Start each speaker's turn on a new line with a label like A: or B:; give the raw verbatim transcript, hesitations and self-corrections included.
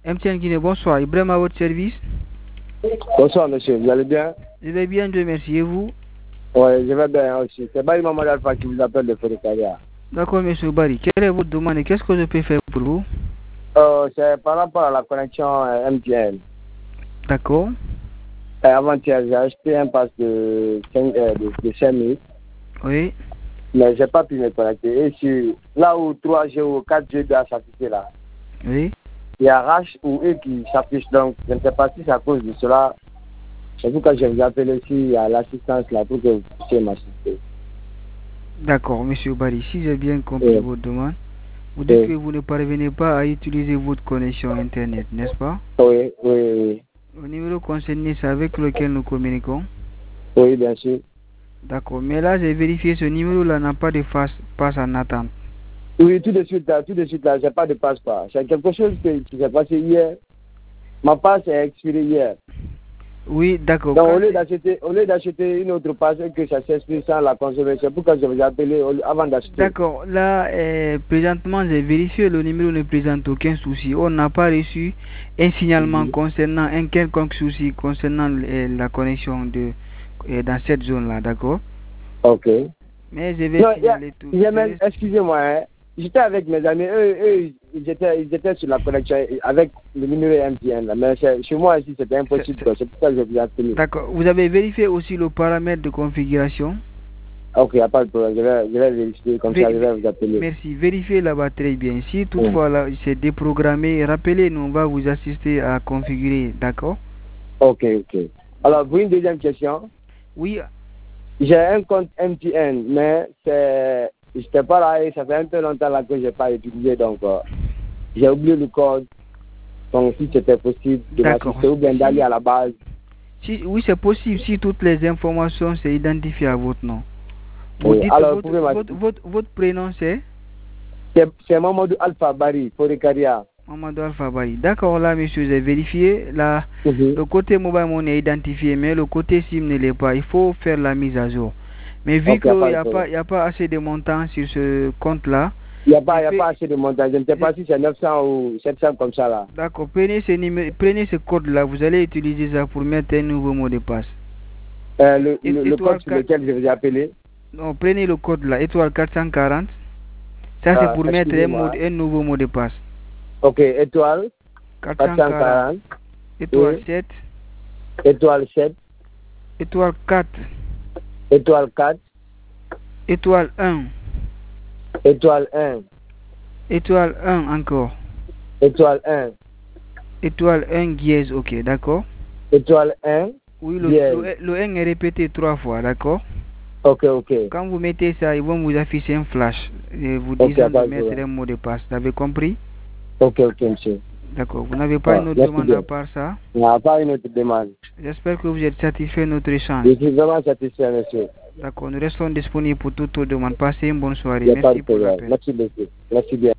A: M T N Guinée, bonsoir. Ibrahim à votre service.
B: Bonsoir monsieur, vous allez bien?
A: Je vais bien, Dieu merci. Et vous?
B: Oui, je vais bien aussi. C'est Barry Mamadou Alpha qui vous appelle de Forêt-Carrière.
A: D'accord, monsieur Barry. Quelle est votre demande et qu'est-ce que je peux faire pour vous?
B: Euh, c'est par rapport à la connexion euh, M T N.
A: D'accord.
B: Euh, Avant-hier, j'ai acheté un pass de cinq, euh, de, de cinq minutes.
A: Oui.
B: Mais je n'ai pas pu me connecter. Et sur, là où trois G ou quatre G doivent s'afficher là,
A: Oui.
B: il y a H ou E qui s'affiche. Donc, je ne sais pas si c'est à cause de cela. C'est pourquoi je vous appelle ici à l'assistance là pour que vous puissiez m'assister.
A: D'accord, monsieur Barry. Si j'ai bien compris
B: Oui.
A: votre demande, vous dites
B: Oui.
A: que vous ne parvenez pas à utiliser votre connexion Internet, n'est-ce pas?
B: Oui, oui, oui.
A: Le numéro concerné, c'est avec lequel nous communiquons.
B: Oui, bien sûr.
A: D'accord. Mais là, j'ai vérifié ce numéro-là n'a pas de face, passe en attente.
B: Oui, tout de suite là, tout de suite là, j'ai pas de passeport. C'est quelque chose qui, qui s'est passé hier. Ma passe est expirée hier.
A: Oui, d'accord.
B: Donc
A: Quand
B: au lieu
A: c'est-
B: d'acheter, au lieu d'acheter une autre passe et que ça s'expire sans la consommer, c'est pourquoi je vous ai appelé au- avant d'acheter.
A: D'accord. Là, euh, présentement, j'ai vérifié, le numéro ne présente aucun souci. On n'a pas reçu un signalement
B: Mhm.
A: concernant un quelconque souci concernant euh, la connexion de, euh, dans cette zone-là, d'accord?
B: Ok.
A: Mais je vais
B: Non, il y a-
A: signaler tout.
B: il y a
A: je
B: même-
A: vais-
B: excusez-moi, hein, j'étais avec mes amis, eux, eux ils, étaient, ils étaient sur la connexion avec le numéro M T N là, mais c'est- chez moi ici c'était impossible,
A: c'est-
B: quoi. C'est pour ça que je vous ai appelé.
A: D'accord. Vous avez vérifié aussi le paramètre de configuration?
B: Ok, il n'y a pas de problème, je vais, je vais vérifier, comme
A: Vé-
B: ça je vais
A: vé-
B: vous appeler.
A: Merci. Vérifiez là-bas très bien. Si
B: Mhm.
A: toutefois là, c'est déprogrammé, rappelez-nous, on va vous assister à configurer, d'accord?
B: Ok, ok. Alors, pour une deuxième question,
A: Oui,
B: j'ai un compte M T N, mais c'est, j'étais pas là et ça fait un peu longtemps là que je n'ai pas utilisé, donc euh, j'ai oublié le code. Donc, si c'était possible de
A: d'accord.
B: m'assister ou bien
A: Si-
B: d'aller à la base.
A: Si, oui, c'est possible si toutes les informations sont identifiées à votre nom. Vous
B: Oui.
A: dites
B: Alors, vous
A: votre,
B: pouvez
A: votre,
B: m'assister.
A: votre, votre prénom c'est
B: C'est, c'est Mamadou Alpha Barry, Forêt-Carrière.
A: Mamadou Alpha Bayi. D'accord, là, monsieur, j'ai vérifié. Là,
B: Mhm.
A: le côté mobile money est identifié, mais le côté SIM ne l'est pas. Il faut faire la mise à jour. Mais vu
B: Ok, il n'y a
A: qu'il
B: pas
A: n'y
B: de
A: a pas,
B: problème.
A: il y a pas assez de montants sur ce compte-là,
B: Il n'y a, pas-
A: je
B: y a
A: fais-
B: pas assez de montant. Je ne sais pas si c'est neuf cents ou sept cents comme ça là.
A: d'accord, prenez ce numé- prenez ce code-là, vous allez utiliser ça pour mettre un nouveau mot de passe.
B: Euh, le,
A: É-
B: le, le
A: Étoile
B: code sur
A: quatre-
B: lequel je vous ai appelé.
A: non, prenez le code là, étoile quatre cent quarante. Ça, c'est
B: Euh,
A: pour mettre un, mot,
B: excusez-moi.
A: un nouveau mot de passe.
B: Ok, étoile
A: quatre cent quarante,
B: quatre cent quarante,
A: étoile
B: oui.
A: sept,
B: Étoile sept,
A: étoile quatre,
B: étoile quatre,
A: étoile un,
B: étoile un,
A: étoile un encore,
B: étoile un,
A: étoile un dièse, ok, d'accord?
B: étoile un,
A: Oui, le,
B: dièse.
A: le, le un est répété trois fois, d'accord?
B: Ok, ok.
A: Quand vous mettez ça, ils vont vous afficher un flash, euh, vous
B: Ok,
A: disant de
B: pas de
A: mettre
B: problème.
A: un mot de passe. Vous avez compris?
B: Ok, ok, monsieur.
A: D'accord. Vous n'avez pas
B: Ah,
A: une autre
B: merci
A: demande
B: bien.
A: à part ça?
B: Il n'y a pas une autre demande.
A: J'espère que vous êtes satisfait de notre échange.
B: Je suis vraiment satisfait, monsieur.
A: D'accord. Nous restons disponibles pour toute autre demande. Passez une bonne
B: Il
A: soirée.
B: n'y a pas de
A: Merci pour
B: problème.
A: l'appel.
B: Merci beaucoup. Merci bien.